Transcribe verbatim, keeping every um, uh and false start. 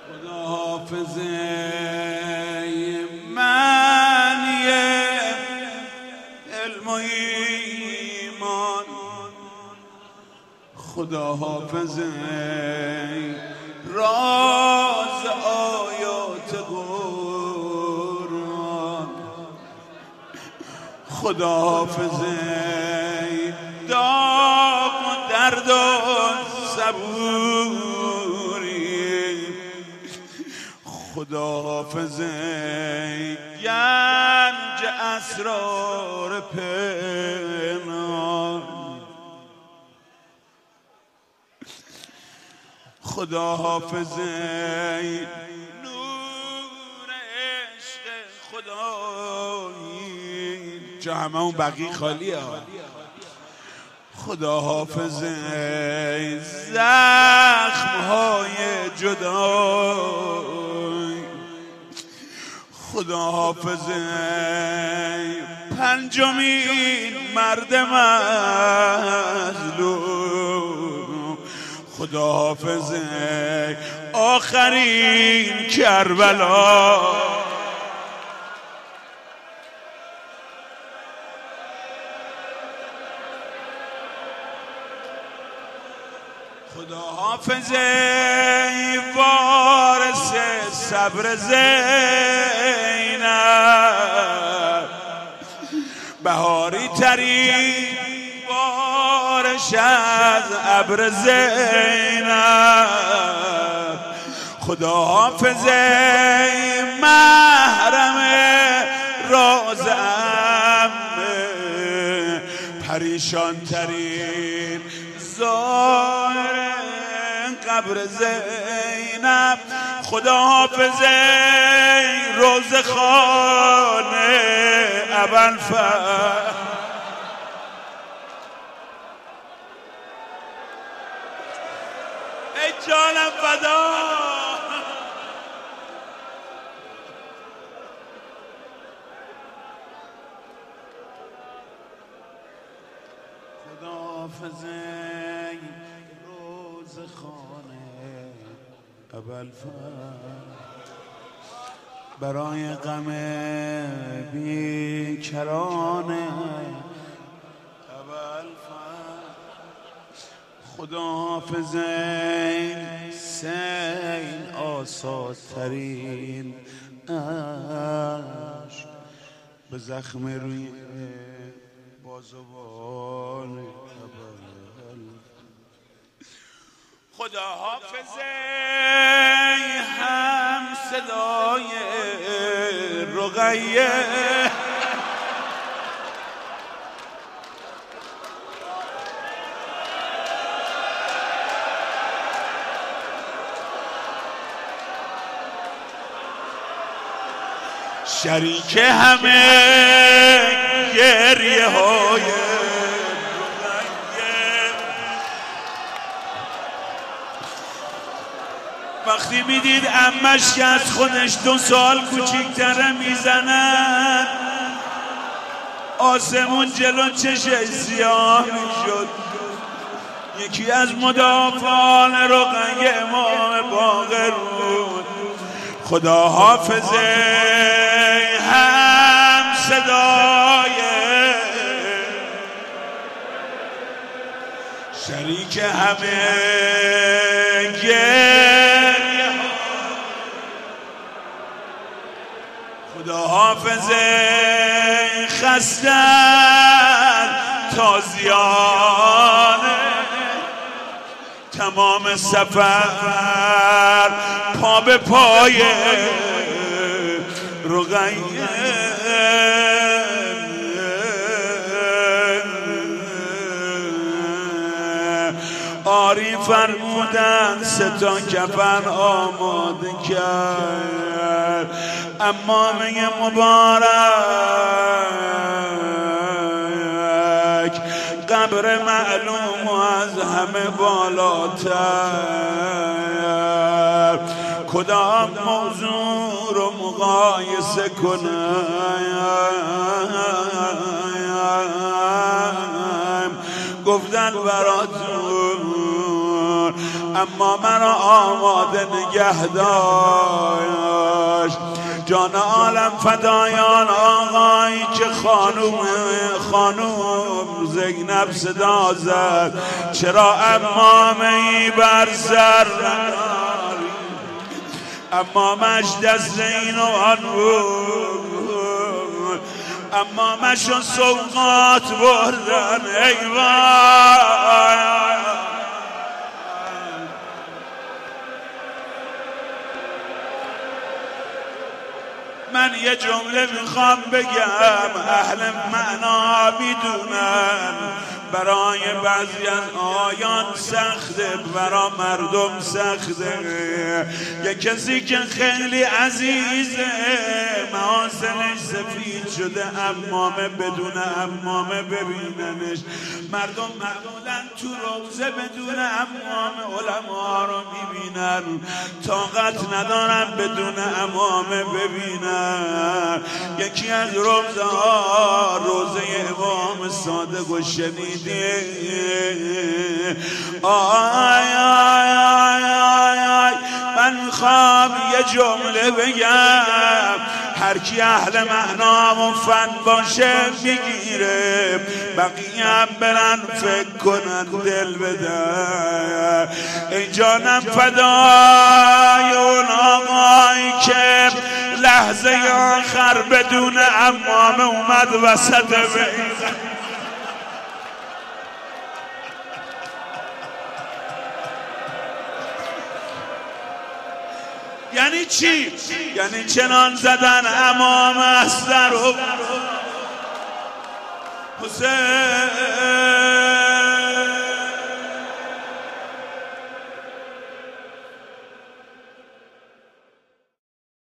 خدا حافظه معنی علم و ایمان، خدا حافظه راز آیات قرآن، خدا حافظه داغ و درد و صبوری، خدا حافظه گنج اسرار پنهان، خدا حافظه نور عشق خدایی. جا همه اون بقیه خالیه ها. خدا حافظه زخمهای جدایی، خدا حافظه پنجمین مرد مظلوم، خدا حافظه آخرین کربلا. خدا حافظه وارث صبر زینب، بهاری ترین بارش از ابر زینب، خدا حافظه محرم راز عمه، پریشان ترین زائر قبر زینب، خدا حافظه روزخانه ابوالفضل. ای جانم فدا، خدا حافظه روزخانه ابوالفضل، برای غم بیکران ابوالفضل، خدا حافظه سیل آسادترین عشق به زخم روی بازوان ابوالفضل، خدا حافظه هم صدای رقیه، شریک همه گریه های وقتی میدید عمش که از خودش دو سال کوچیک‌تره میزنن، آسمون جلو چشش سیاه میشد. یکی از مدافعان رقیه امام باقر بود، خدا حافظه هم صدای شریک همه گریه، خدا حافظه خستن تازیانه، تمام سفر پا به پای رقیه، آری فرمودن سه تا کفن آماده کرد، اما میگه مبارک قبر معلوم و از همه بالاتر، کدام موضوع رو مقایسه کنم؟ گفتن براتون اما مرا آماده نگه داشت. جان عالم فدایان آقایی که خانوم خانوم زینب صدا زد چرا امامه ای بر سر امامش دست این و آن بود امامش و سوقات بردن ای وای. من یه جمله میخوام بگم اهل معنا میدونن برای بعضی از آیان سخته برای مردم سخته. یه کسی که خیلی عزیزه محاسنش سفید شده امامه بدون امامه ببیننش. مردم معمولا تو روزه بدون امامه علما رو میبینن طاقت ندارن بدون امامه ببینن. یکی از روزه ها روزه امام صادق و شنید آی آی آی آی آی من میخوام یه جمله بگم هر کی اهل معنا و فن باشه میگیره بقیه هم برن فکر کنن دل بدن. ای جانم فدای اون آقایی که لحظه آخر بدون امامه اومد وسط بیت. یعنی چی؟ یعنی چنان زدن امام است در حسین